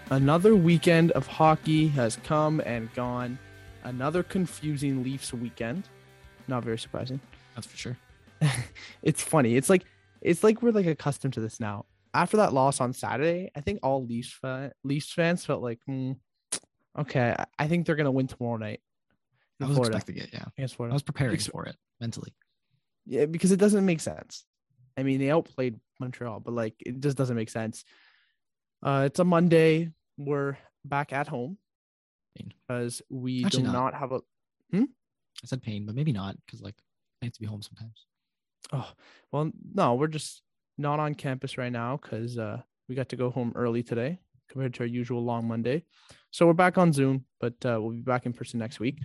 Another weekend of hockey has come and gone. Another confusing Leafs weekend. Not very surprising. That's for sure. It's funny. It's like we're like accustomed to this now. After that loss on Saturday, I think all Leafs fans felt like, okay, I think they're gonna win tomorrow night I in was Florida expecting it. Yeah, against I Florida. was preparing for it mentally. Yeah, because it doesn't make sense. I mean, they outplayed Montreal, but like it just doesn't make sense. It's a Monday. We're back at home because we Actually do not. not have a. I said pain, but maybe not because like I have to be home sometimes. Oh, well, no, we're just not on campus right now because we got to go home early today compared to our usual long Monday. So we're back on Zoom, but we'll be back in person next week.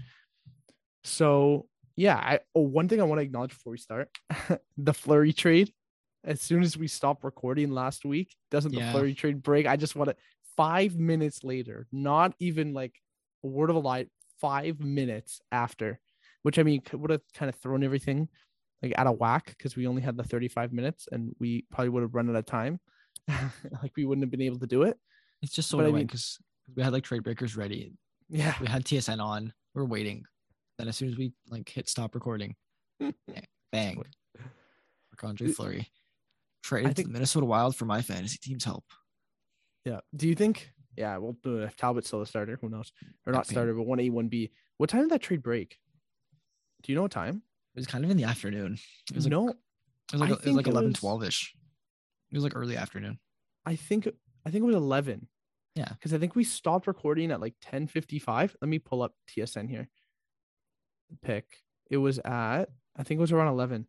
So yeah, one thing I want to acknowledge before we start, the Fleury trade. As soon as we stopped recording last week, doesn't the Fleury trade break? I just want to 5 minutes later, not even like a word of a lie, 5 minutes after, which I mean would have kind of thrown everything like out of whack because we only had the 35 minutes and we probably would have run out of time. Like we wouldn't have been able to do it. It's just so But I annoying mean- because we had like trade breakers ready. Yeah. We had TSN on. We are waiting. Then as soon as we like hit stop recording, bang, Marc-Andre Fleury traded to the Minnesota Wild for my fantasy team's help. Yeah. Do you think? Yeah. Well, if Talbot's still a starter, who knows? Or not Campaign. starter, but 1A, 1B. What time did that trade break? Do you know what time? It was kind of in the afternoon. It was like, No, it was like, I it was think like it 11, was- 12-ish. It was like early afternoon. I think it was 11. Yeah. Because I think we stopped recording at like 10:55. Let me pull up TSN here. Pick. It was at, I think it was around 11.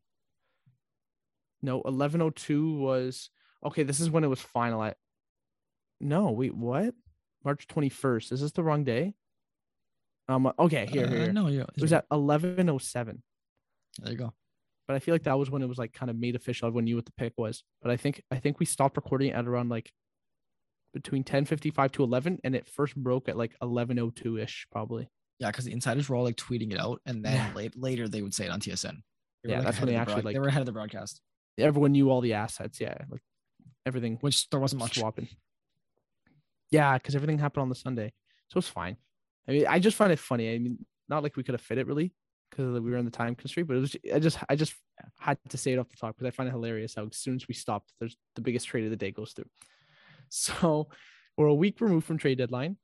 No, 11:02 was, okay, this is when it was final. No, wait, what? March 21st. Is this the wrong day? Okay, here. No, It was at 11:07. There you go. But I feel like that was when it was like kind of made official. Everyone knew what the pick was. But I think we stopped recording at around like between 10:55 to 11, and it first broke at like 11:02 ish, probably. Yeah, because the insiders were all like tweeting it out, and then later they would say it on TSN. Yeah, that's when they actually they were ahead of the broadcast. Everyone knew all the assets. Yeah, like everything. Which there wasn't much swapping. Yeah, because everything happened on the Sunday, so it's fine. I mean, I just find it funny. I mean, not like we could have fit it really because we were in the time constraint, but it was. I just had to say it off the top because I find it hilarious how as soon as we stopped, there's the biggest trade of the day goes through. So we're a week removed from trade deadline.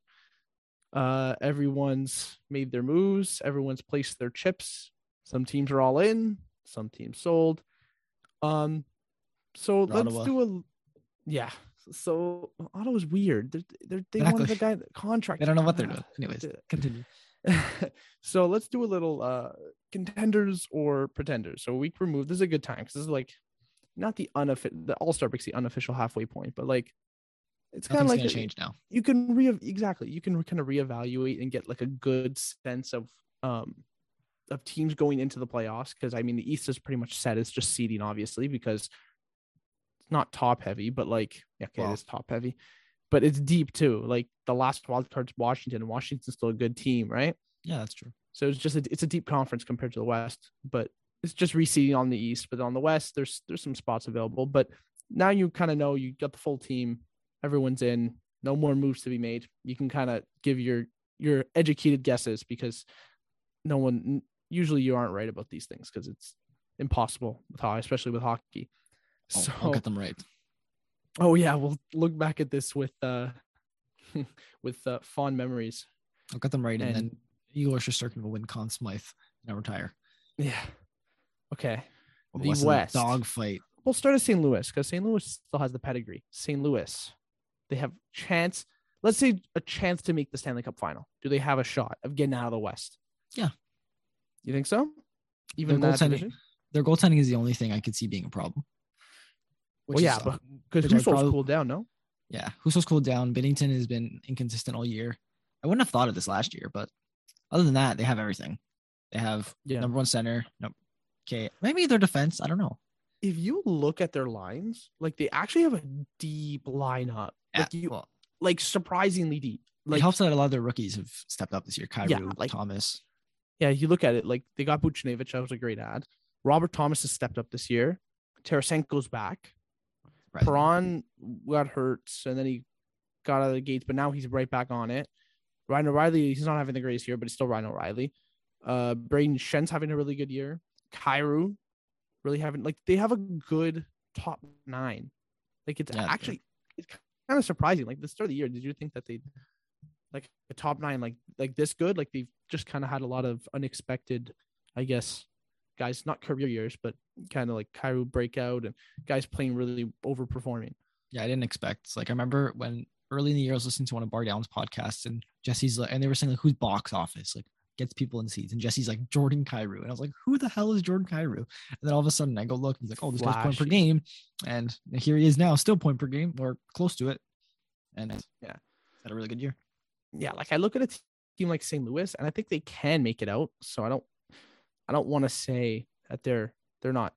Everyone's made their moves. Everyone's placed their chips. Some teams are all in. Some teams sold. So let's do So Ottawa's weird. They wanted the guy contract. They don't know what they're doing. Anyways, continue. So let's do a little contenders or pretenders. So a week removed. This is a good time because this is like not the All-Star break's the unofficial halfway point, but like it's kind of like gonna change now. You can kind of reevaluate and get like a good sense of teams going into the playoffs because I mean the East is pretty much set. It's just seeding obviously because it's not top heavy, but like it is top heavy, but it's deep too. Like the last wild card's Washington, and Washington's still a good team, right? Yeah, that's true. So it's a deep conference compared to the West, but it's just reseeding on the East. But on the West, there's some spots available. But now you kind of know you got the full team. Everyone's in. No more moves to be made. You can kind of give your educated guesses because usually you aren't right about these things because it's impossible especially with hockey. So I'll get them right. Oh yeah, we'll look back at this with fond memories. I'll get them right, and then Igor Shesterkin will win Conn Smythe and retire. Yeah. Okay. The West dog fight. We'll start at St. Louis because St. Louis still has the pedigree. St. Louis, they have chance. Let's say a chance to make the Stanley Cup final. Do they have a shot of getting out of the West? Yeah. You think so? Even their goaltending is the only thing I could see being a problem. But because Husso's cooled down, no? Yeah, Husso's cooled down. Binnington has been inconsistent all year. I wouldn't have thought of this last year, but other than that, they have everything. They have number one center. Okay, maybe their defense. I don't know. If you look at their lines, like they actually have a deep lineup. Like surprisingly deep. Like it helps that a lot of their rookies have stepped up this year. Kyrou, Thomas. Yeah, you look at it like they got Buchnevich. That was a great ad. Robert Thomas has stepped up this year. Tarasenko's back. Right. Perron got hurt, and then he got out of the gates, but now he's right back on it. Ryan O'Reilly, he's not having the greatest year, but he's still Ryan O'Reilly. Braden Shen's having a really good year. Kyrou really having they have a good top 9. Like it's kind of surprising. Like the start of the year, did you think that they'd like a top 9 like this good? Like they've just kind of had a lot of unexpected, I guess, guys, not career years, but kind of like Kyrou breakout and guys playing really overperforming. Yeah, I didn't expect. It's like I remember when early in the year I was listening to one of Bar Down's podcasts and Jesse's like, and they were saying like who's box office, like gets people in seats, and Jesse's like Jordan Kyrou, and I was like, who the hell is Jordan Kyrou? And then all of a sudden I go look, and he's like, oh, this guy's point per game, and here he is now, still point per game or close to it, and yeah, had a really good year. Yeah, like I look at a team like St. Louis, and I think they can make it out. So I don't want to say that they're not.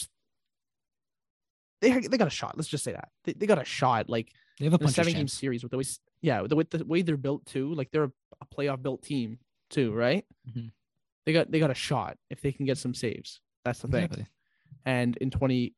They got a shot. Let's just say that they got a shot. Like they have a 7-game series with the way they're built too. Like they're a playoff built team too, right? Mm-hmm. They got a shot if they can get some saves. That's the thing. Exactly. And in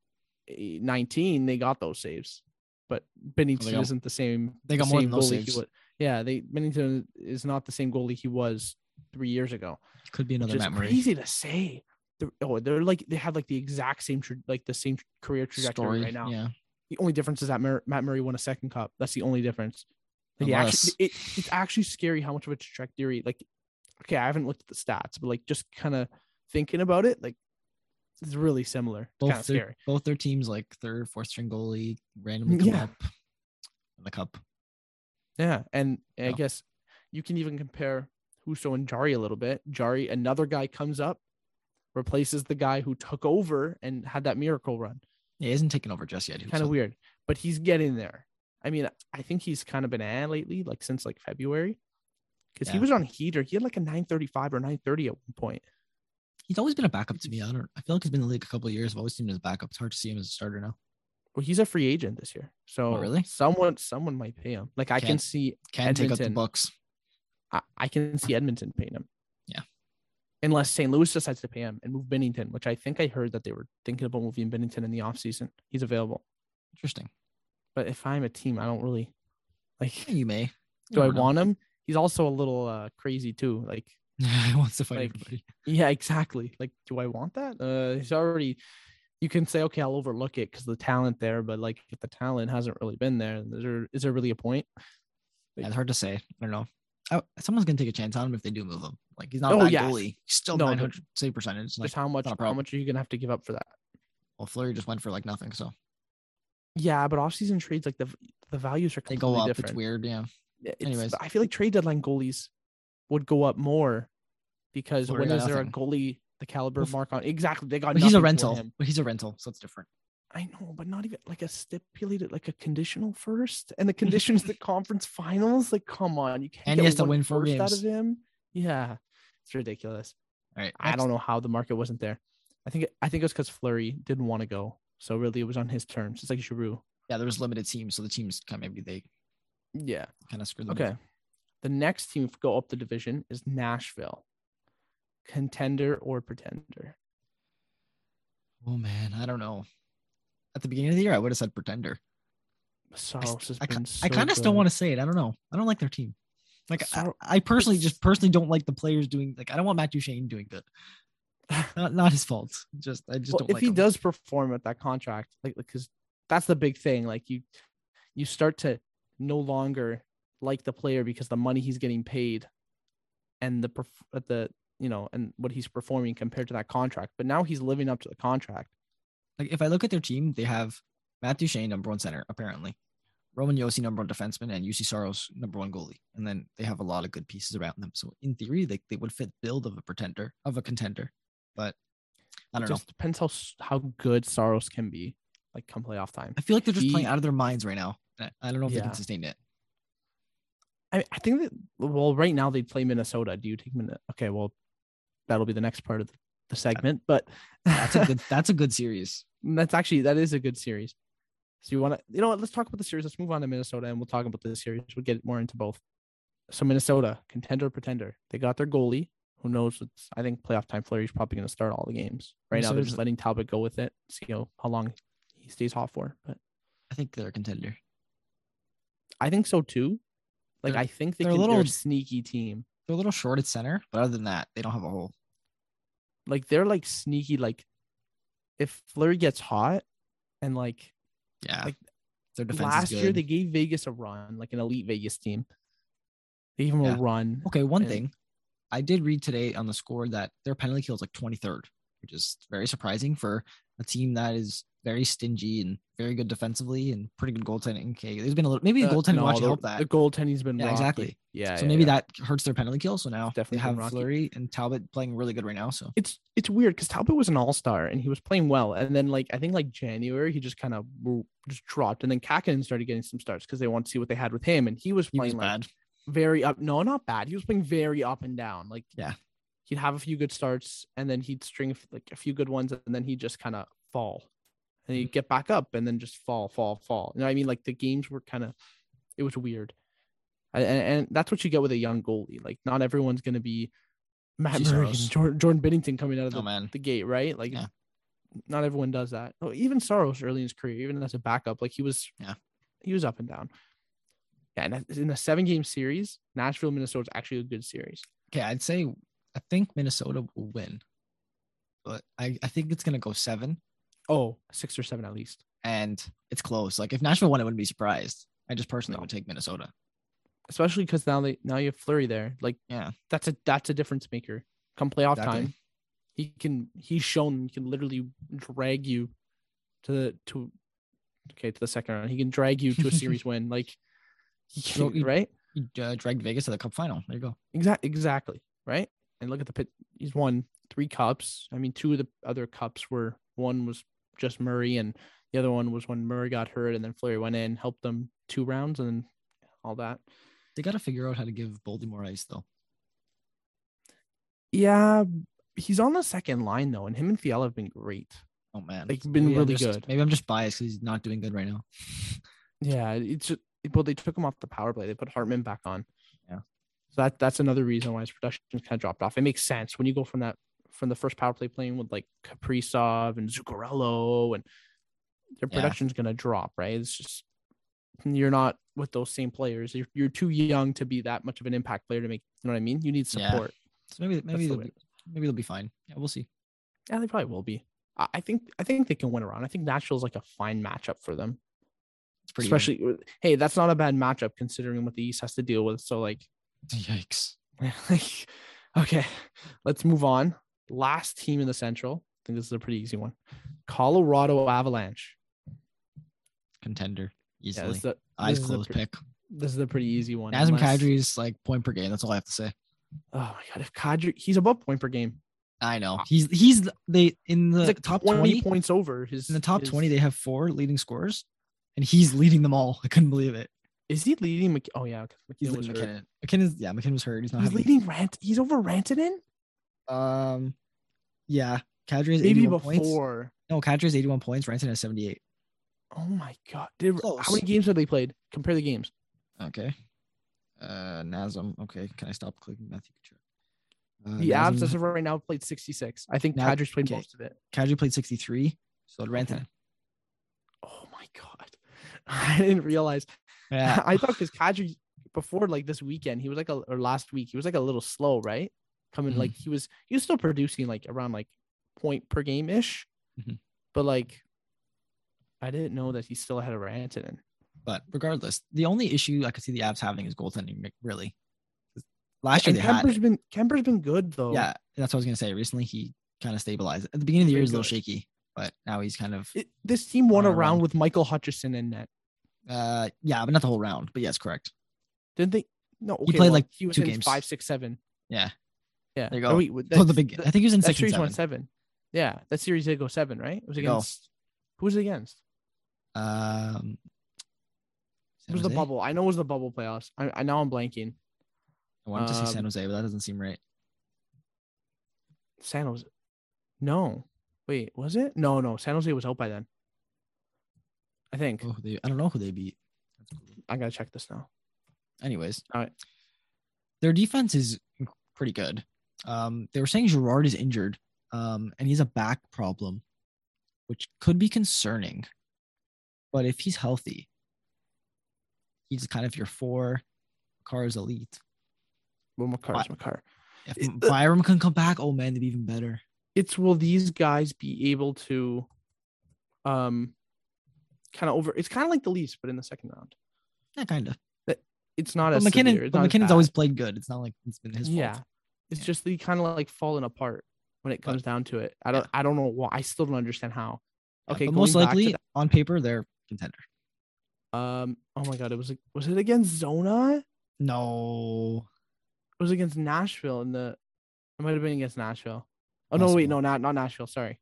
2019, they got those saves, but Binnington isn't the same. They got more than those saves. Binnington is not the same goalie he was 3 years ago. Could be another Matt Murray. Crazy to say. They're like they have like the exact same the same career trajectory right now. Yeah. The only difference is that Matt Murray won a second cup. That's the only difference. Like it's actually scary how much of a trajectory. Like, okay, I haven't looked at the stats, but like just kind of thinking about it, like it's really similar. Kind of scary. Both their teams, like third, fourth string goalie, randomly come up in the cup. Yeah, and I guess you can even compare Husso and Jari a little bit. Jari, another guy comes up, replaces the guy who took over and had that miracle run. Yeah, he hasn't taken over just yet. Kind of weird, but he's getting there. I mean, I think he's kind of been lately, like since like February, because he was on heater. He had like a 935 or 930 at one point. He's always been a backup to me. I feel like he's been in the league a couple of years. I've always seen him as a backup. It's hard to see him as a starter now. Well, he's a free agent this year, so really, someone might pay him. Like I can see take up the Bucks. I can see Edmonton paying him. Yeah. Unless St. Louis decides to pay him and move Binnington, which I think I heard that they were thinking about moving Binnington in the offseason. He's available. Interesting. But if I'm a team, I don't really like. You may. Do I want him? He's also a little crazy too. Like he wants to fight everybody. Yeah, exactly. Like, do I want that? He's already. You can say, okay, I'll overlook it because the talent there, but like if the talent hasn't really been there, is there really a point? Like, yeah, it's hard to say. I don't know. Someone's gonna take a chance on him if they do move him. Like he's not a bad goalie. He's still 900 save percentage. Like, how much are you gonna have to give up for that? Well, Fleury just went for like nothing. So yeah, but off-season trades, like the values are completely they go up. Different. It's weird. Yeah. Anyways, I feel like trade deadline goalies would go up more because Fleury when is there a goalie the caliber mark on? Exactly, they got. But he's a rental. But he's a rental, so it's different. I know, but not even like a stipulated, like a conditional first, and the conditions the conference finals. Like, come on, you can't. And he has to win 4 games out of him. Yeah, it's ridiculous. All right, I don't know how the market wasn't there. I think it was because Fleury didn't want to go, so really it was on his terms. It's like Giroux. Yeah, there was limited teams, so the teams kind of kind of screwed them. Okay, the next team to go up the division is Nashville. Contender or pretender? Oh man, I don't know. At the beginning of the year, I would have said pretender. I kind of still want to say it. I don't know. I don't like their team. Like I personally don't like the players doing. Like I don't want Matt Duchene doing good. Not his fault. I just don't. If he does perform at that contract, like because that's the big thing. Like you start to no longer like the player because the money he's getting paid, and and what he's performing compared to that contract. But now he's living up to the contract. Like if I look at their team, they have Matt Duchene, number 1 center, apparently. Roman Josi, number 1 defenseman, and UC Saros, number 1 goalie. And then they have a lot of good pieces around them. So in theory, they would fit build of a contender. But I don't know. It just depends how good Saros can be, like come playoff time. I feel like they're just playing out of their minds right now. I don't know if they can sustain it. I think that right now they'd play Minnesota. Do you take Minnesota? Okay, well, that'll be the next part of the segment, but that's a good series. That is a good series. So you want to, let's talk about the series. Let's move on to Minnesota and we'll talk about the series. We'll get more into both. So Minnesota, contender, pretender. They got their goalie. Who knows? I think playoff time Fleury's probably going to start all the games. Right now they're just letting Talbot go with it. See how long he stays hot for. But I think they're a contender. I think so too. Like They're- I think they're a they're little- a sneaky team. They're a little short at center, but other than that, they don't have a hole. Like they're like sneaky. Like if Fleury gets hot, and like Yeah. Like, their defense last is year good. they gave Vegas a run, like an elite Vegas team. They gave them Yeah. a run. Okay, one and- thing. I did read today on the score that their penalty kill is like 23rd, which is very surprising for a team that is very stingy and very good defensively and pretty good goaltending. Okay, there's been a little, maybe the goaltending will actually help that. The goaltending's been Yeah, rocky. exactly. Yeah. So yeah, maybe yeah. that hurts their penalty kill. So now Definitely they have been rocky. Fleury and Talbot playing really good right now. So It's weird because Talbot was an all-star and he was playing well, and then like I think like January he just kind of just dropped, and then Kakinen started getting some starts because they wanted to see what they had with him, and he was he playing was like bad. very up. No, not bad. He was playing very up and down. Like Yeah. he'd have a few good starts, and then he'd string like a few good ones, and then he'd just kind of fall, and he'd get back up, and then just fall. You know what I mean? Like the games were kind of, it was weird, and that's what you get with a young goalie. Like not everyone's gonna be Matt Jesse Murray and Saros. Jordan Binnington coming out of Oh man, the gate, right? Like Yeah. not everyone does that. Oh, even Saros early in his career, even as a backup, like he was up and down. Yeah, and in a 7-game series, Nashville, Minnesota's actually a good series. okay, I think Minnesota will win, but I think it's gonna go 7, Oh, 6 or 7 at least. and it's close. Like if Nashville won, I wouldn't be surprised. I just personally No. would take Minnesota. Especially because now you have Fleury there. Like Yeah, that's a difference maker. Come playoff Exactly. time, he's shown he can literally drag you to the second round. He can drag you to a series win. Like he So can, he- right? he dragged Vegas to the Cup final. There you go. Exactly. Right. And look at the pit. He's won 3 cups. I mean, 2 of the other cups were, one was just Murray, and the other one was when Murray got hurt, and then Fleury went in, helped them 2 rounds, and all that. They got to figure out how to give Boldy more ice though. Yeah, he's on the second line though, and him and Fiala have been great. Oh man, Like, been Maybe I'm really just- good. Maybe I'm just biased because he's not doing good right now. Yeah, it's just, well, they took him off the power play. They put Hartman back on. Yeah. So that's another reason why his production kind of dropped off. It makes sense when you go from the first power play playing with like Kaprizov and Zuccarello, and their Yeah. production's gonna drop, right? It's just you're not with those same players. You're too young to be that much of an impact player to make. You know what I mean? You need Yeah. support. So maybe the they'll be fine. Yeah, we'll see. Yeah, they probably will be. I think they can win around. I think Nashville's like a fine matchup for them. It's pretty good. Especially, hey, that's not a bad matchup considering what the East has to deal with. So like, Yikes. okay, let's move on. Last team in the Central. I think this is a pretty easy one. Colorado Avalanche. Contender Yeah, easily. this is a, Eyes this is a closed pre- pick. this is a pretty easy one. Nazem unless- Kadri's like point per game. That's all I have to say. Oh my god, if Kadri, he's above point per game. I know he's in the He's like top 20 20 points over his. in the top his- 20. They have 4 leading scorers, and he's leading them all. I couldn't believe it. Is he leading? Oh yeah, because He's McKinnon was leading hurt. McKinnon. McKinnon was hurt. He's not He's having. leading Rant. He's over Rantanen. Yeah, Kadri has Maybe 81 points. before. No, Kadri has 81 points. Ranson has 78. Oh my god! How Close. many games have they played? Compare the games. Okay. Nazem. Okay, can I stop clicking Matthew Tkachuk? The Avs, Nazem- as of right now, played 66. I think Now- Kadri's played okay. most of it. Kadri played 63. So did Rantanen. Okay. Oh my god! I didn't realize. Yeah. I thought because Kadri before like this weekend, he was like or last week, he was like a little slow, right? Coming Mhm. like he was still producing like around like point per game ish, Mhm. but like I didn't know that he still had a Rantanen. But regardless, the only issue I could see the Avs having is goaltending, really. Last year And they had. Kemper's been good though. Yeah, that's what I was gonna say. Recently, he kind of stabilized. At the beginning of the year, he was a little Very shaky, but now he's kind of. This team won On a a round run. with Michael Hutchison in net, Yeah, but not the whole round. But yes, correct. didn't they? No, He played, like, he was 2 in games. 5, 6, 7. Yeah, Yeah, There you Oh, go. wait, So that's- the big. I think he was in that 6 and series went 7. 7. Yeah, that series did go 7, right? It was There you go. against who was it against? Um, It was the bubble. I know it was the bubble playoffs. I know I'm blanking. I wanted to say San Um, Jose, but that doesn't seem right. San Jose. No. Wait, was it? No. San Jose was out by then. I think. Oh, I don't know who they beat. I gotta check this now. Anyways, All right. their defense is pretty good. They were saying Girard is injured, and he's a back problem, which could be concerning. But if he's healthy, He's kind of your 4. Makar is elite. Well, Makar's Makar. If Byram can come back, oh man, they'd be even better. It's will these guys be able to kind of over? It's kind of like the Leafs, but in the second round. Yeah, kind of. It's not But as severe. It's not as McKinnon's bad. always played good. It's not like it's been his fault. Yeah, it's Yeah. just they kind of like falling apart when it comes down to it. I don't know why. I still don't understand how. Okay, but going most back likely to on paper they're contender. oh my god, was it against Zona? No, It was against Nashville in the. It might have been against Nashville. Oh no, Possible. wait, no, not Nashville. Sorry,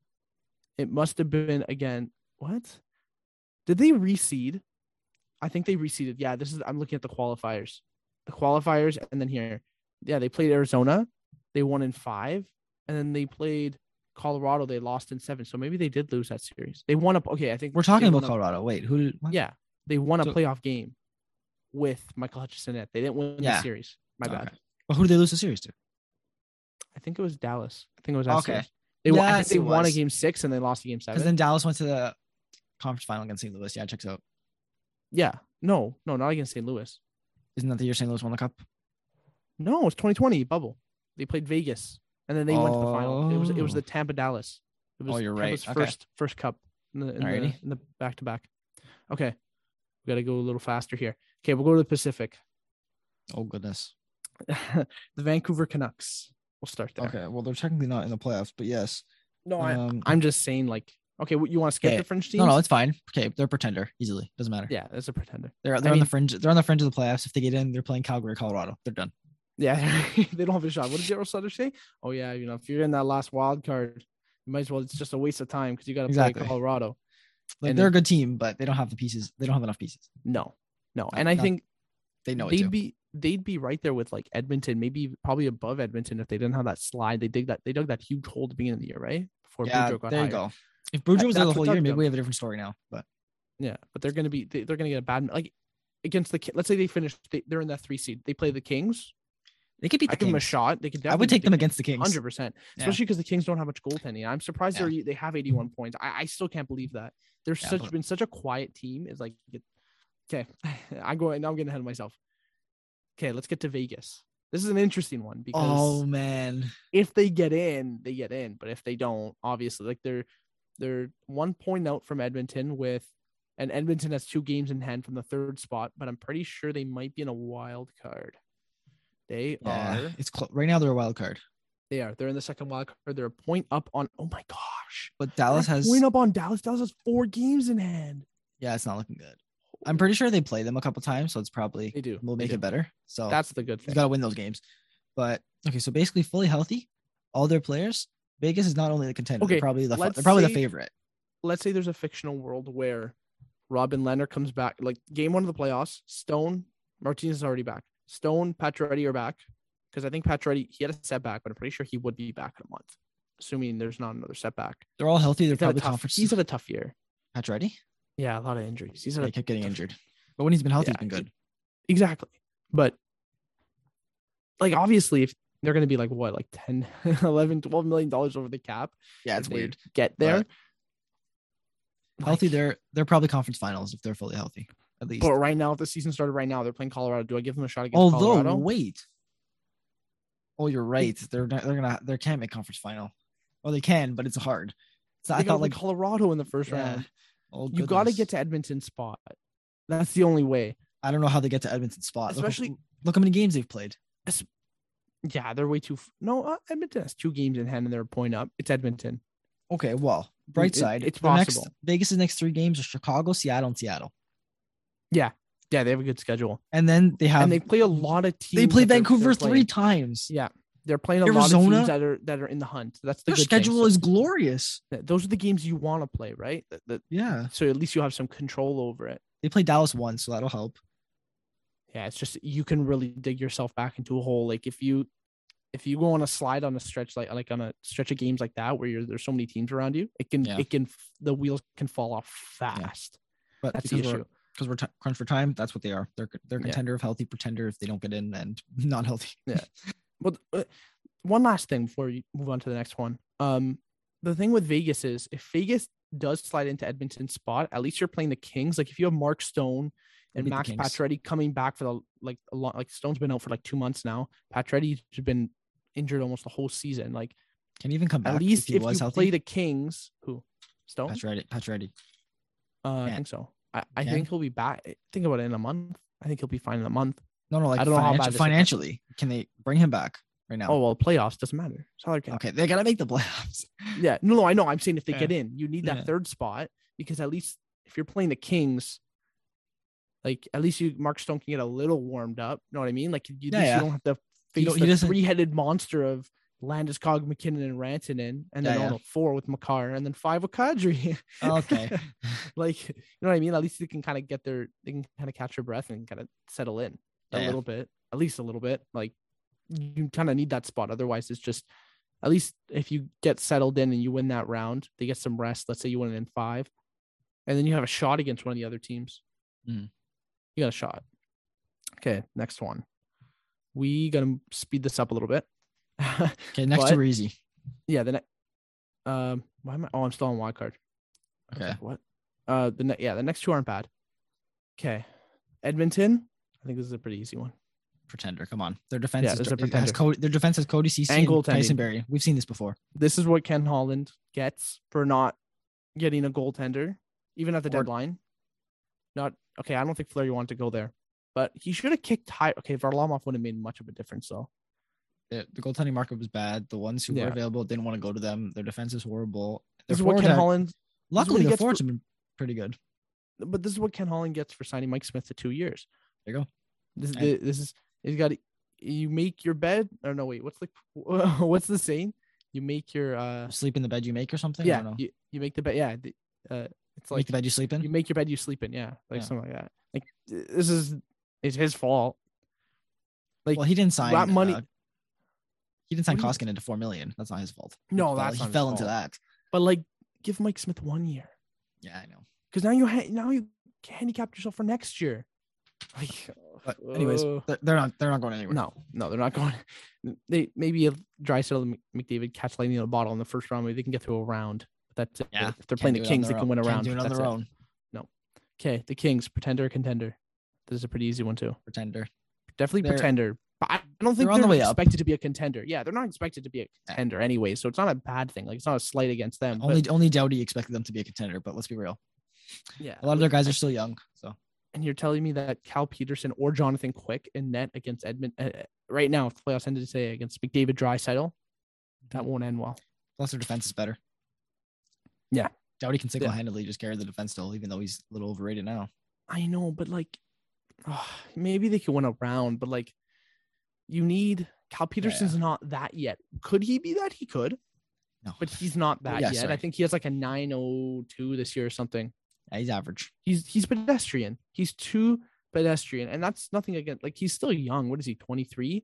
it must have been again. What? Did they reseed? I think they reseeded. Yeah, I'm looking at the qualifiers. The qualifiers, and then here. Yeah, they played Arizona. They won in 5. And then they played Colorado. They lost in 7. So maybe they did lose that series. They won I think we're talking they about won Colorado. Wait, who did? What? Yeah. They won a So- playoff game with Michael Hutchinson in it. They didn't win the Yeah. series. My bad. Okay. But who did they lose the series to? I think it was Dallas. I think it was that Okay. series. I Yes, think they it won a was. game 6 and they lost a game 7. Because then Dallas went to the conference final against St. Louis. Yeah, checks out. Yeah. No, not against St. Louis. Isn't that the year St. Louis won the cup? No, it's 2020 bubble. They played Vegas, and then they went to the final. It was the Tampa Dallas. It was you're Tampa's right. Okay. first cup in the back to back. Okay, we got to go a little faster here. Okay, we'll go to the Pacific. Oh goodness. The Vancouver Canucks. We'll start there. Okay. Well, they're technically not in the playoffs, but yes. No, I'm just saying, like, okay, you want to skip the fringe teams? No, it's fine. Okay, they're a pretender easily. Doesn't matter. Yeah, it's a pretender. They're on the fringe. They're on the fringe of the playoffs. If they get in, they're playing Calgary, Colorado. They're done. Yeah, they don't have a shot. What did Daryl Sutter say? Oh yeah, if you're in that last wild card, you might as well. It's just a waste of time because you got to play Colorado. Like, they're a good team, but they don't have the pieces. They don't have enough pieces. No. And I think they know they'd be right there with like Edmonton, probably above Edmonton if they didn't have that slide. They dug that huge hole at the beginning of the year, right? Before Boudreaux got there hired. you go. If Boudreaux was there the That's whole what year, maybe dug we have a different story now. But yeah, but they're gonna get a bad like against the. Let's say they finish. They're in that 3 seed. They play the Kings. They could beat the Give them a Kings. shot. They could. I would take them against the Kings. 100%, especially because the Kings don't have much goaltending. I'm surprised they have 81 points. I still can't believe that. They're been such a quiet team. It's like, okay, now I'm getting ahead of myself. Okay, let's get to Vegas. This is an interesting one because oh man, if they get in, they get in. But if they don't, obviously, like they're 1 point out from Edmonton and Edmonton has 2 games in hand from the 3rd spot. But I'm pretty sure they might be in a wild card. They are. It's right now. They're a wild card. They are. They're in the 2nd wild card. They're a point up on. Oh my gosh! But Dallas has point up on Dallas. Dallas has 4 games in hand. Yeah, it's not looking good. I'm pretty sure they play them a couple times, so it's probably they do. We'll make it better. So that's the good thing. You got to win those games. But okay, so basically fully healthy, all their players. Vegas is not only the contender. Okay, they're probably the favorite. Let's say there's a fictional world where Robin Lehner comes back, like game 1 of the playoffs. Stone, Martinez is already back. Stone, Pacioretty are back because I think Pacioretty he had a setback, but I'm pretty sure he would be back in a month, assuming there's not another setback. They're all healthy. They're probably conference. He's had a tough year. Pacioretty? Yeah, a lot of injuries. He kept getting injured, but when he's been healthy, he's been good. Exactly, but like obviously, if they're going to be like what, like 10, 11, $12 million over the cap. Yeah, it's weird. Get there. Healthy, they're probably conference finals if they're fully healthy, at least. But right now, if the season started right now, they're playing Colorado. Do I give them a shot against Colorado? Wait. Oh, you're right. They can't make conference final. Oh, they can, but it's hard. So I thought like Colorado in the first round. Oh, you got to get to Edmonton's spot. That's the only way. I don't know how they get to Edmonton's spot. Especially look how many games they've played. Yeah, they're way too. No, Edmonton has 2 games in hand and they're a point up. It's Edmonton. Okay, well, bright side. It's possible. Vegas' next 3 games are Chicago, Seattle, and Seattle. Yeah, they have a good schedule. And then they play a lot of teams. They play Vancouver 3 times. Yeah, they're playing Arizona, lot of teams that are in the hunt. That's the their good schedule thing. is glorious. Those are the games you want to play, right? Yeah. So at least you have some control over it. They play Dallas once, so that'll help. Yeah, it's just you can really dig yourself back into a hole. Like if you go on a slide on a stretch like on a stretch of games like that where there's so many teams around you, the wheels can fall off fast. Yeah. But that's the issue. Because we're crunch for time, that's what they are. They're contender of healthy pretender if they don't get in and not healthy. Yeah. But one last thing before you move on to the next one. The thing with Vegas is if Vegas does slide into Edmonton's spot, at least you're playing the Kings. Like if you have Mark Stone, and beat the Max Kings. Pacioretty coming back for a lot. Like Stone's been out for like 2 months now. Pacioretty's been injured almost the whole season. Like Can he even come back? at least he if was you healthy? play the Kings, who Stone? Pacioretty. I think so. I think he'll be back. Think about it in a month. I think he'll be fine in a month. No, like I don't know how bad this financially. Can they bring him back right now? Oh well, playoffs doesn't matter. Salary cap. Okay, they gotta make the playoffs. Yeah, no, I know. I'm saying if they Yeah. get in, you need that Yeah. third spot because at least if you're playing the Kings, like at least Mark Stone can get a little warmed up. You know what I mean? Like at least you don't have to face he the doesn't- three-headed monster of Landeskog, McKinnon, and Rantanen, and then Yeah, on a 4 with Makar, and then 5 with Kadri. Okay. Like you know what I mean? At least they can kind of they can kind of catch their breath and kind of settle in a Yeah. little bit, at least a little bit. Like you kind of need that spot. Otherwise, it's just at least if you get settled in and you win that round, they get some rest. Let's say you win it in 5, and then you have a shot against one of the other teams. Mm. You got a shot. Okay, next one. We gotta speed this up a little bit. Okay, next two are easy. Yeah, why am I? Oh, I'm still on wild card. Okay. What? The next two aren't bad. Okay, Edmonton. I think this is a pretty easy one. Pretender. Come on. Their defense Yeah, there's a pretender. has Cody. Their defense has Cody Ceci And and goaltending. Tyson Berry. We've seen this before. This is what Ken Holland gets for not getting a goaltender, even at the deadline. Not okay. I don't think Fleury wanted to go there, but he should have kicked high. Okay, Varlamov wouldn't have made much of a difference though. The goaltending market was bad. The ones who were available didn't want to go to them. Their defense is horrible. This is what Ken Holland. Luckily, their forwards have been pretty good. But this is what Ken Holland gets for signing Mike Smith to 2 years. There you go. This is he's got. You make your bed. Or no, wait. What's the saying? You make your sleep in the bed you make or something. Yeah, I don't know. you make the bed. Yeah, it's like make the bed you sleep in. You make your bed you sleep in. Yeah, something like that. Like it's his fault. Like well, he didn't sign that money. He didn't sign Koskinen to $4 million. That's not his fault. No, he fell into that. But like, give Mike Smith 1 year. Yeah, I know. Because now you handicapped yourself for next year. Like, but anyways, they're not going anywhere. No, they're not going. They maybe a Draisaitl and McDavid catch lightning in a bottle in the first round. Maybe they can get through a round. But that's it. Yeah, if they're playing the Kings, they can win a round. Do it on their own. No. Okay, the Kings, pretender, contender. This is a pretty easy one too. Pretender. Definitely pretender. But I don't think they're expected to be a contender. Yeah, they're not expected to be a contender anyway, so it's not a bad thing. Like it's not a slight against them. Only Doughty expected them to be a contender, but let's be real. Yeah, a lot of their guys are still young. So, and you're telling me that Cal Peterson or Jonathan Quick in net against Edmonton right now, if the playoffs ended today against McDavid, Draisaitl, that won't end well. Plus, their defense is better. Yeah, Doughty can single-handedly just carry the defense still, even though he's a little overrated now. I know, but like, maybe they could win a round, but like. You need Cal Peterson's not that yet. Could he be that? He could. No. But he's not that yet. Sorry. I think he has like a 902 this year or something. Yeah, he's average. He's pedestrian. He's too pedestrian. And that's nothing against like he's still young. What is he, 23?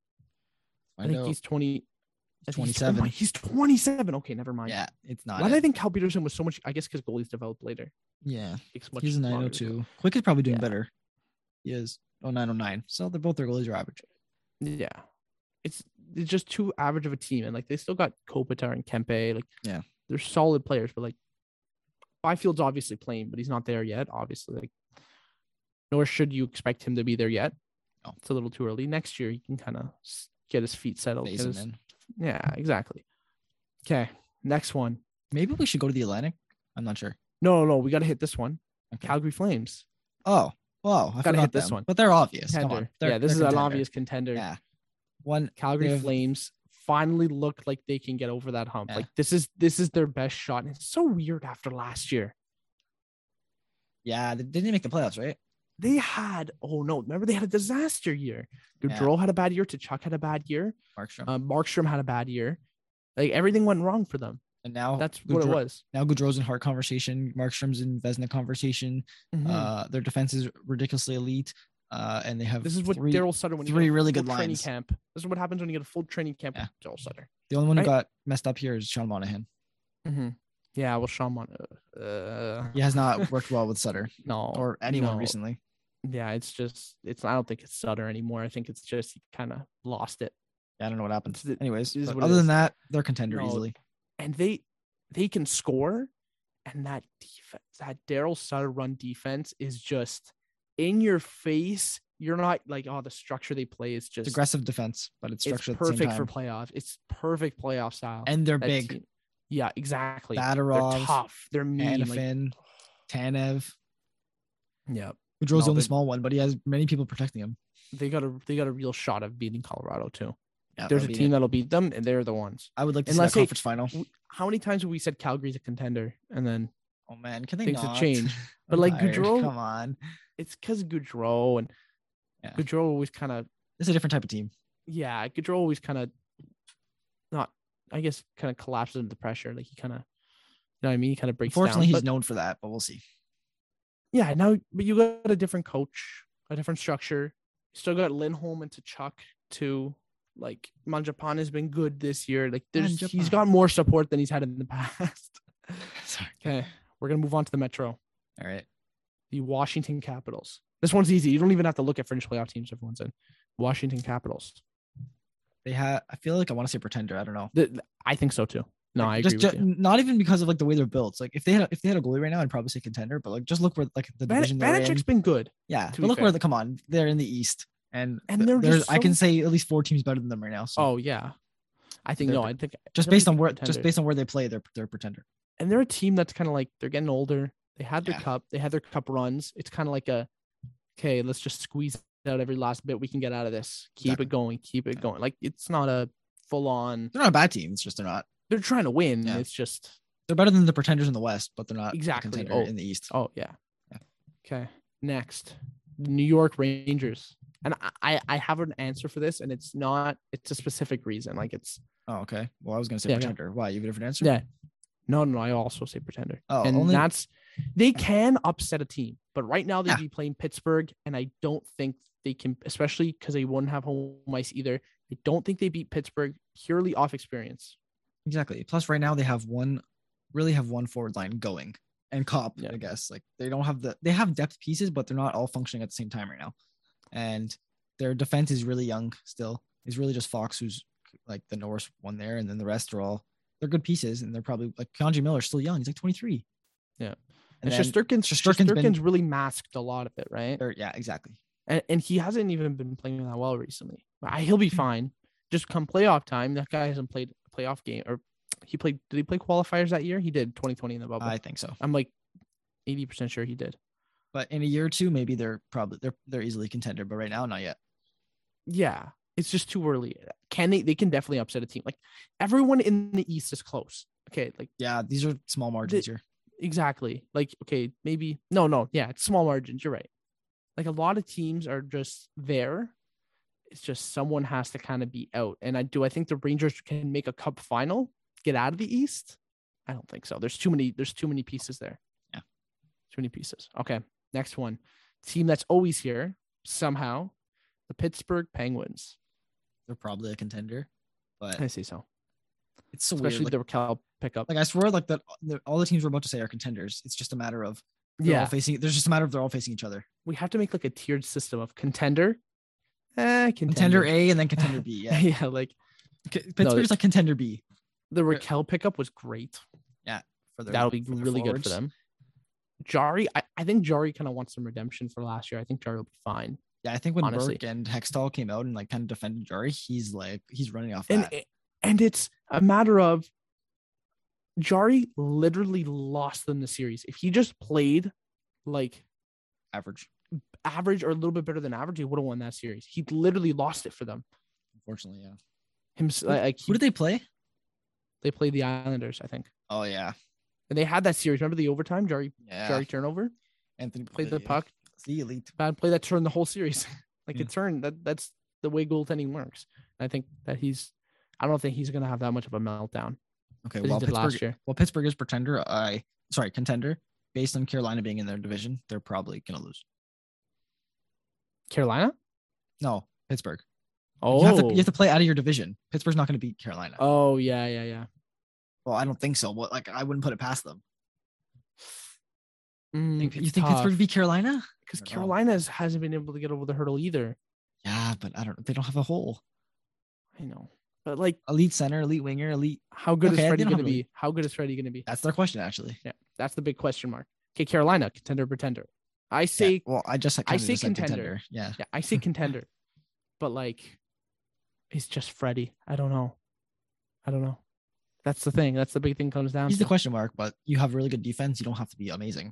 I think he's 20. 27. He's 27. Okay, never mind. Yeah, it's not. Why did I think Cal Peterson was so much? I guess because goalies developed later. Yeah. He's a 902. Quick is probably doing better. He is 909. So they're both their goalies are average. Yeah, it's just too average of a team, and like they still got Kopitar and Kempe. Like, yeah, they're solid players, but like Byfield's obviously playing, but he's not there yet. Obviously, like, nor should you expect him to be there yet. No, it's a little too early. Next year, he can kind of get his feet settled. Yeah, exactly. Okay, next one. Maybe we should go to the Atlantic. I'm not sure. No, we got to hit this one. Okay. Calgary Flames. Oh. Wow, I gotta hit this one, but they're obvious. Contender. Come on. This is an obvious contender. Yeah, Calgary Flames finally look like they can get over that hump. Yeah. Like this is their best shot, and it's so weird after last year. Yeah, they didn't make the playoffs, right? They had remember they had a disaster year. Gaudreau had a bad year. Tkachuk had a bad year. Markstrom had a bad year. Like everything went wrong for them. And now that's what it was. Now Gaudreau's in Hart conversation. Markstrom's in Vezina conversation. Mm-hmm. Their defense is ridiculously elite. And they have this is what Daryl Sutter when three really good training lines. Camp. This is what happens when you get a full training camp with Daryl Sutter. The only one who got messed up here is Sean Monahan. Mm-hmm. Yeah, well, Sean Monahan. He has not worked well with Sutter. No, or anyone recently. Yeah, I don't think it's Sutter anymore. I think it's just he kind of lost it. Yeah, I don't know what happened. Anyways, other than that, they're contender easily. And they can score, and that defense, that Daryl Sutter run defense is just in your face. You're not like, oh, the structure they play is It's just aggressive defense, but it's it's structured at the same perfect for time. playoffs. It's perfect playoff style. And they're That big. team- Yeah, exactly. They're Batarovs, tough. They're mean. Like, Hanifin, Tanev. yeah, Goudreau's the no, only they small one, but he has many people protecting him. they got a real shot of beating Colorado too. Yeah, There's a that'll be team it. that'll beat them, and they're the ones. I would like to And see that let's say- conference final. How many times have we said Calgary's a contender, and then Oh man, can they things not? have changed? But I'm like tired. Gaudreau, come on. it's because Gaudreau and Yeah. Gaudreau always kind of This is a different type of team. Gaudreau always kind of not, I guess, kind of collapses under the pressure. Like he kind of, you know what I mean? He kind of breaks Unfortunately, down. he's But known for that, but we'll see. yeah, now, but you got a different coach, a different structure. You still got Lindholm and Tkachuk too. Like Manjapan has been good this year. Like he's Mangiapane. got more support than he's had in the past. Sorry. Okay, we're gonna move on to the Metro, All right. the Washington Capitals. This one's easy. You don't even have to look at fringe playoff teams. Everyone's in Washington Capitals. They have. I feel like I want to say pretender. I don't know. I think so too. No, I Like, agree with you. Not even because of like the way they're built. It's like if they had a goalie right now, I'd probably say contender. But like just look where like the division they're in. Vanecek's been good. Yeah, to but be look fair. where they come on. They're in the East, and they're there's just I can so- say at least 4 teams better than them right now. So Oh yeah, I think They're- no. I think just I based think on where contender. they play, they're a pretender. And they're a team that's kind of like they're getting older. They had their Yeah. cup. They had their cup runs. It's kind of like okay, let's just squeeze out every last bit we can get out of this. Keep Exactly. it going. Keep it going. Like it's not a full on. They're not a bad team. It's just they're not. They're trying to win. Yeah. It's just They're better than the pretenders in the West, but they're not Exactly. a contender Oh. in the East. oh yeah. Yeah. Okay. Next, the New York Rangers. And I have an answer for this, and it's a specific reason. Like it's Oh, okay. Well, I was gonna say Yeah, pretender. Why? You have a different answer? yeah. No. I also say pretender. Oh, and only- they can upset a team, but right now they'd Yeah. be playing Pittsburgh, and I don't think they can, especially because they wouldn't have home ice either. I don't think they beat Pittsburgh purely off experience. Exactly. Plus, right now they have one forward line going, and Cop. Yeah. I guess like they have depth pieces, but they're not all functioning at the same time right now. And their defense is really young still. It's really just Fox who's like the Norris one there, and then the rest are they're good pieces, and they're probably like Keontae Miller's still young. He's like 23. Yeah. And And then Shesterkin's really masked a lot of it, right? yeah, exactly. And he hasn't even been playing that well recently. He'll be fine. Just come playoff time, that guy hasn't played a playoff game, or did he play qualifiers that year? He did 2020 in the bubble. I think so. I'm like 80% sure he did. But in a year or two, maybe they're easily contender. But right now, not yet. Yeah, it's just too early. They can definitely upset a team. Like everyone in the East is close. Okay, like Yeah, these are small margins here. exactly. Like okay, maybe no, yeah, it's small margins. You're right. Like a lot of teams are just there. It's just someone has to kind of be out. And I think the Rangers can make a cup final, get out of the East. I don't think so. There's too many pieces there. Yeah. Too many pieces. Okay. Next one. Team that's always here somehow. The Pittsburgh Penguins. They're probably a contender, but I say so. it's so Especially weird. the Raquel pickup. Like I swear, like that all the teams we're about to say are contenders. It's just a matter of they're all facing. There's just a matter of they're all facing each other. We have to make like a tiered system of contender. Contender A and then contender B. Yeah, Yeah, like Pittsburgh's like contender B. the Raquel pickup was great. For their, That'll be for their really good for forwards. them. Jari, I think Jari kind of wants some redemption for last year. I think Jari will be fine. Yeah, I think when honestly. Burke and Hextall came out and like kind of defended Jari, he's running off And that. and it's a matter of Jari literally lost them the series. If he just played like Average, average or a little bit better than average, he would have won that series. He literally lost it for them. unfortunately, yeah. Like Who did they play? they played the Islanders, I think, Oh yeah, and they had that series. Remember the overtime? Jari turnover, Anthony played the puck. The elite. Bad play that turned the whole series. Like Yeah. it turned. That's the way goaltending works. I think that I don't think he's gonna have that much of a meltdown Okay, as well he did last Pittsburgh, year. Pittsburgh is contender. Based on Carolina being in their division, they're probably gonna lose. Carolina? No, Pittsburgh. Oh, You have to play out of your division. Pittsburgh's not going to beat Carolina. Oh yeah. Well, I don't think so. Well, like I wouldn't put it past them. You It's think tough, Pittsburgh beat Carolina? because I don't know. Carolina hasn't been able to get over the hurdle either. Yeah, but they don't have a hole. I know, but like, Elite center, elite winger, elite. how good Okay, is they Freddie don't going to have be? How good is Freddie going to be? That's their question, actually. Yeah, that's the big question mark. Okay, Carolina, contender, pretender. I say, Well, I just kind I of say just said contender. Yeah. Yeah, I say contender, but like, it's just Freddie. I don't know. That's the thing. That's the big thing comes down He's to. the question mark, but you have really good defense. You don't have to be amazing.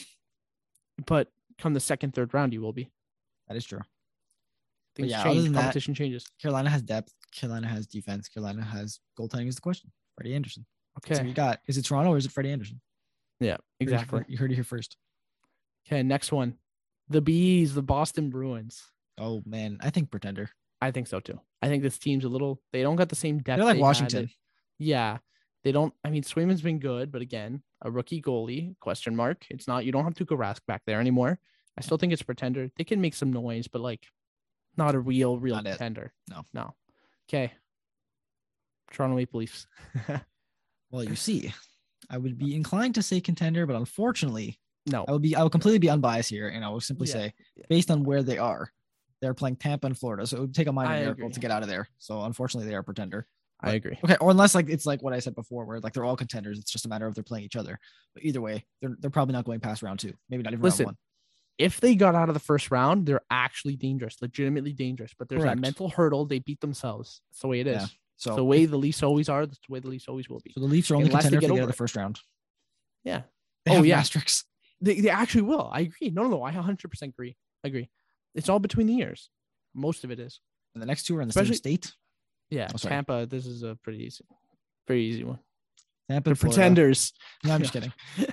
But come the second, third round, you will be. That is true. Things yeah, other change. than that- Competition changes. Carolina has depth. Carolina has defense. Carolina has goaltending is the question. Freddie Anderson. So Okay. you got, is it Toronto or is it Freddie Anderson? Yeah, exactly. You heard it here first. Okay, next one. The Bees, the Boston Bruins. Oh man, I think pretender. I think so too. I think this team's they don't got the same depth. They're like they Washington. had. Yeah. They don't, I mean, Swayman's been good, but again, a rookie goalie, question mark. It's not, you don't have Tuukka Rask back there anymore. I still think it's pretender. They can make some noise, but like not a real Not it. contender. No. Okay. Toronto Maple Leafs. Well, you see, I would be inclined to say contender, but unfortunately, No. I would completely be unbiased here, and I will simply Yeah. say, based on where they are, they're playing Tampa and Florida, so it would take a minor I miracle agree. to get out of there. So unfortunately, they are a pretender. I agree. Okay, or unless like it's like what I said before, where like they're all contenders. It's just a matter of they're playing each other. But either way, they're probably not going past round 2, maybe not even Listen, round 1. If they got out of the first round, they're actually dangerous, legitimately dangerous. But there's Correct. that mental hurdle. They beat themselves. That's the way it is. Yeah. So It's the way the Leafs always are. That's the way the Leafs always will be. So the Leafs are only Unless they contender if get they get out over of the it. first round. Yeah. They have yeah. asterisks. They actually will. I agree. No. I 100% agree. It's all between the years. Most of it is. And the next 2 are in the Especially- same state. Yeah. Oh, sorry. Tampa, this is a pretty easy one. Tampa The and Florida. pretenders. No, I'm just kidding.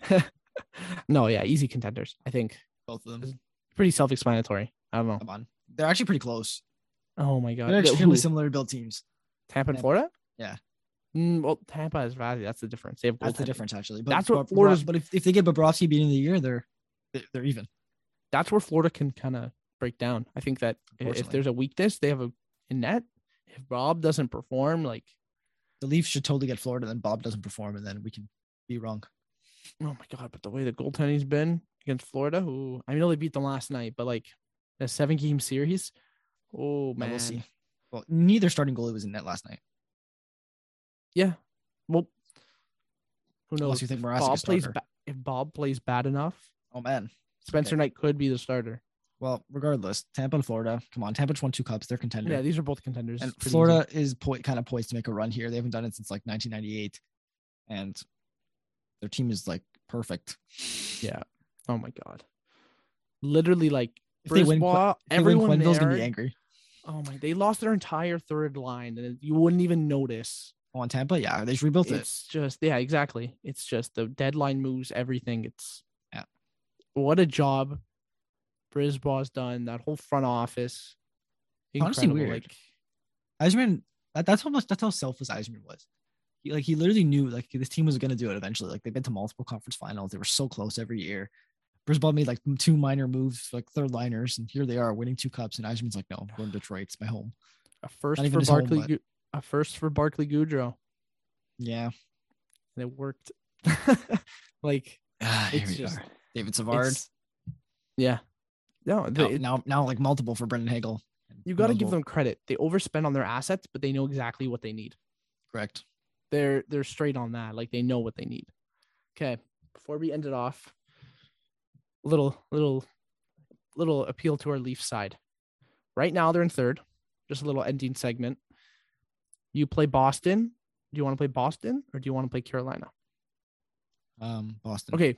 No, yeah. Easy contenders. I think. Both of them. Pretty self-explanatory. I don't know. Come on. They're actually pretty close. Oh my God. They're Who? extremely similar built teams. Tampa and Tampa. Florida? Yeah. Well, Tampa is Valley. That's the difference. They have That's the goaltending. difference, actually. But That's what but Florida's- But if they get Bobrovsky beating the year, they're even. That's where Florida can kind of break down. I think that if Unfortunately. there's a weakness, they have a net. If Bob doesn't perform, like, The Leafs should totally get Florida, then Bob doesn't perform, and then we can be wrong. oh my God, but the way the goaltending's been against Florida, who I know they beat them last night, but like a 7-game series, oh But man, we'll see. Well, neither starting goalie was in net last night. Yeah, well, who knows? Unless you think If Mrazek Bob is plays starter. if Bob plays bad enough, Oh man. Spencer Okay. Knight could be the starter. Well, regardless, Tampa and Florida. Come on, Tampa just won 2 cups. They're contender. Yeah, these are both contenders. and It's pretty Florida is kind of poised to make a run here. They haven't done it since like 1998, and their team is like perfect. easy. Yeah. Oh my God. Literally, like If they win, Brisbois, if they win, everyone Quenneville's gonna there. be angry. Oh my! They lost their entire third line, and you wouldn't even notice. Oh, on Tampa, yeah, they just rebuilt it. It's just, yeah, exactly. It's just the deadline moves everything. It's Yeah. What a job Brisbois done. That whole front office. Honestly, Incredible. weird. Like, Eisman, that's how selfless Eisman was. He literally knew like this team was gonna do it eventually. Like they've been to multiple conference finals. They were so close every year. Brisbois made like 2 minor moves, like third liners, and here they are winning 2 cups. And Eisman's like, no, I'm going to Detroit. It's my home. a first Not even for his home, Barkley. but- A first for Barkley Goudreau. Yeah. And it worked. Like, Here it's we just, are. David Savard. it's- yeah. No, Now like multiple for Brendan Hagel. you got to give Multiple- them credit. They overspend on their assets, but they know exactly what they need. correct. They're straight on that. Like they know what they need. Okay. Before we end it off, little appeal to our Leaf side. Right now they're in third. Just a little ending segment. You play Boston. Do you want to play Boston or do you want to play Carolina? Boston. Okay.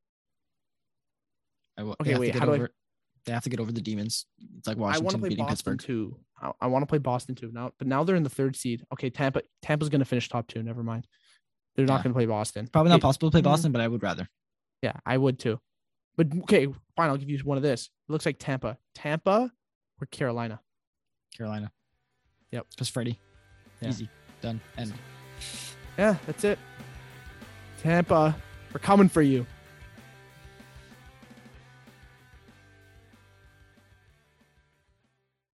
Okay, wait, how do I- They have to get over the demons. It's like I want to Washington play beating Boston Pittsburgh. too. I want to play Boston too. Now they're in the 3rd seed. Okay, Tampa's going to finish top 2. Never mind. They're not Yeah. going to play Boston. Probably not Okay, possible to play Mhm. Boston, but I would rather. Yeah, I would too. But okay, fine. I'll give you one of this. It looks like Tampa or Carolina. Carolina. Yep. Because Freddie. Yeah. Easy. Done. End. Yeah, that's it. Tampa, we're coming for you.